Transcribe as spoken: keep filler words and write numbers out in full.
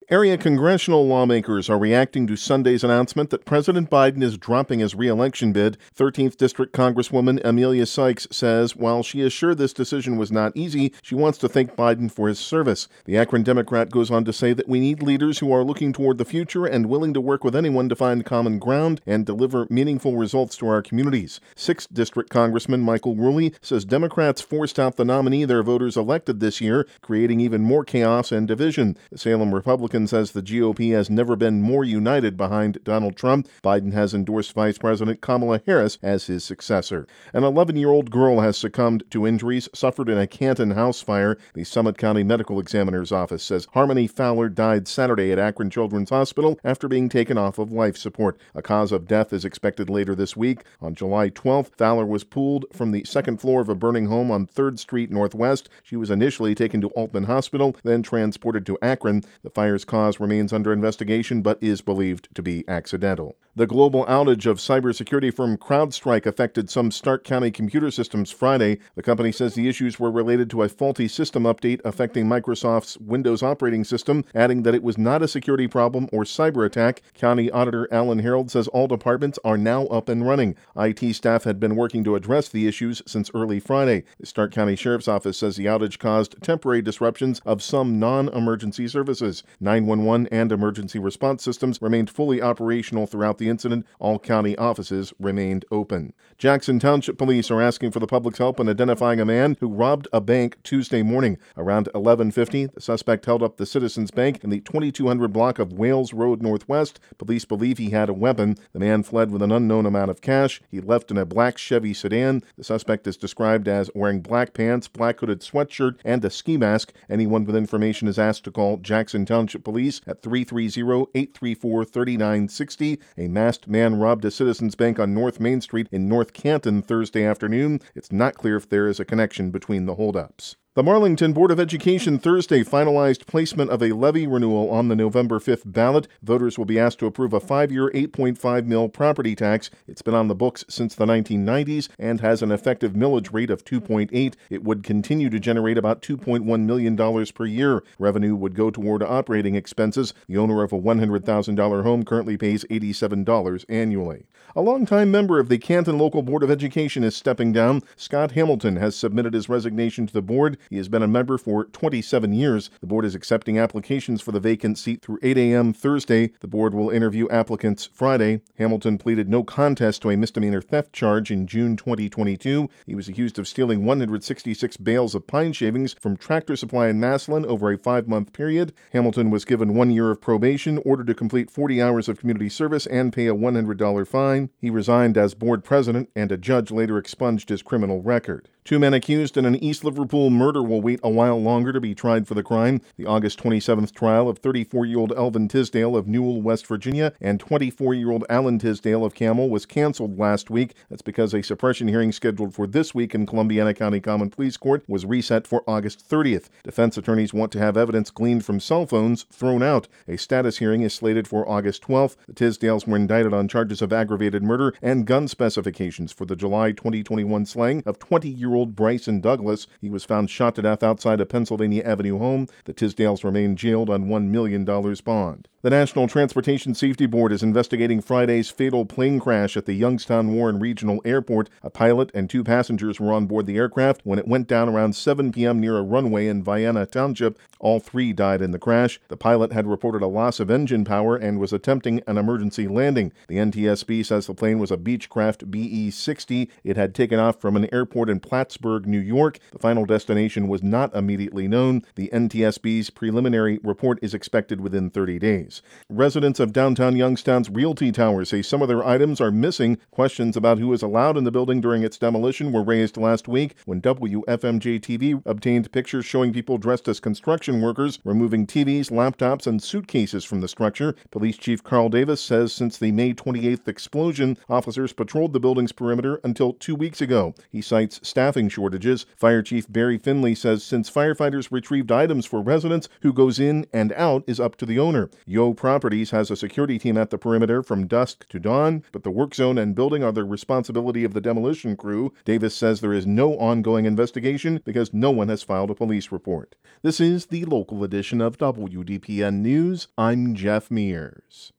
Area congressional lawmakers are reacting to Sunday's announcement that President Biden is dropping his re-election bid. thirteenth District Congresswoman Emilia Sykes says while she is sure this decision was not easy, she wants to thank Biden for his service. The Akron Democrat goes on to say that we need leaders who are looking toward the future and willing to work with anyone to find common ground and deliver meaningful results to our communities. sixth District Congressman Michael Rulli says Democrats forced out the nominee their voters elected this year, creating even more chaos and division. The Salem Republican says the G O P has never been more united behind Donald Trump. Biden has endorsed Vice President Kamala Harris as his successor. An eleven-year-old girl has succumbed to injuries suffered in a Canton house fire. The Summit County Medical Examiner's Office says Harmony Fowler died Saturday at Akron Children's Hospital after being taken off of life support. A cause of death is expected later this week. On July twelfth, Fowler was pulled from the second floor of a burning home on third Street Northwest. She was initially taken to Altman Hospital, then transported to Akron. The fire's cause remains under investigation but is believed to be accidental. The global outage of cybersecurity firm CrowdStrike affected some Stark County computer systems Friday. The company says the issues were related to a faulty system update affecting Microsoft's Windows operating system, adding that it was not a security problem or cyber attack. County Auditor Alan Harold says all departments are now up and running. I T staff had been working to address the issues since early Friday. The Stark County Sheriff's Office says the outage caused temporary disruptions of some non-emergency services. nine one one and emergency response systems remained fully operational throughout the incident. All county offices remained open. Jackson Township Police are asking for the public's help in identifying a man who robbed a bank Tuesday morning. Around eleven fifty, the suspect held up the Citizens Bank in the twenty-two hundred block of Wales Road Northwest. Police believe he had a weapon. The man fled with an unknown amount of cash. He left in a black Chevy sedan. The suspect is described as wearing black pants, black hooded sweatshirt, and a ski mask. Anyone with information is asked to call Jackson Township Police at three three zero, eight three four, three nine six zero. A masked man robbed a Citizens Bank on North Main Street in North Canton Thursday afternoon. It's not clear if there is a connection between the holdups. The Marlington Board of Education Thursday finalized placement of a levy renewal on the November fifth ballot. Voters will be asked to approve a five-year eight point five mil property tax. It's been on the books since the nineteen nineties and has an effective millage rate of two point eight. It would continue to generate about two point one million dollars per year. Revenue would go toward operating expenses. The owner of a one hundred thousand dollars home currently pays eighty-seven dollars annually. A longtime member of the Canton Local Board of Education is stepping down. Scott Hamilton has submitted his resignation to the board. He has been a member for twenty-seven years. The board is accepting applications for the vacant seat through eight a.m. Thursday. The board will interview applicants Friday. Hamilton pleaded no contest to a misdemeanor theft charge in June twenty twenty-two. He was accused of stealing one hundred sixty-six bales of pine shavings from Tractor Supply in Massillon over a five-month period. Hamilton was given one year of probation, ordered to complete forty hours of community service, and pay a one hundred dollars fine. He resigned as board president, and a judge later expunged his criminal record. Two men accused in an East Liverpool murder will wait a while longer to be tried for the crime. The August twenty-seventh trial of thirty-four-year-old Elvin Tisdale of Newell, West Virginia, and twenty-four-year-old Alan Tisdale of Camel was canceled last week. That's because a suppression hearing scheduled for this week in Columbiana County Common Pleas Court was reset for August thirtieth. Defense attorneys want to have evidence gleaned from cell phones thrown out. A status hearing is slated for August twelfth. The Tisdales were indicted on charges of aggravated murder and gun specifications for the July twenty twenty-one slaying of twenty-year-old Bryson Douglas. He was found shot to death outside a Pennsylvania Avenue home. The Tisdales remain jailed on one million dollars bond. The National Transportation Safety Board is investigating Friday's fatal plane crash at the Youngstown Warren Regional Airport. A pilot and two passengers were on board the aircraft when it went down around seven p.m. near a runway in Vienna Township. All three died in the crash. The pilot had reported a loss of engine power and was attempting an emergency landing. The N T S B says the plane was a Beechcraft B E sixty. It had taken off from an airport in Plattsburgh, New York. The final destination was not immediately known. The N T S B's preliminary report is expected within thirty days. Residents of downtown Youngstown's Realty Tower say some of their items are missing. Questions about who is allowed in the building during its demolition were raised last week when W F M J T V obtained pictures showing people dressed as construction workers removing T Vs, laptops, and suitcases from the structure. Police Chief Carl Davis says since the May twenty-eighth explosion, officers patrolled the building's perimeter until two weeks ago. He cites staffing shortages. Fire Chief Barry Finley says since firefighters retrieved items for residents, who goes in and out is up to the owner. Yo Properties has a security team at the perimeter from dusk to dawn, but the work zone and building are the responsibility of the demolition crew. Davis says there is no ongoing investigation because no one has filed a police report. This is the local edition of W D P N News. I'm Jeff Mears.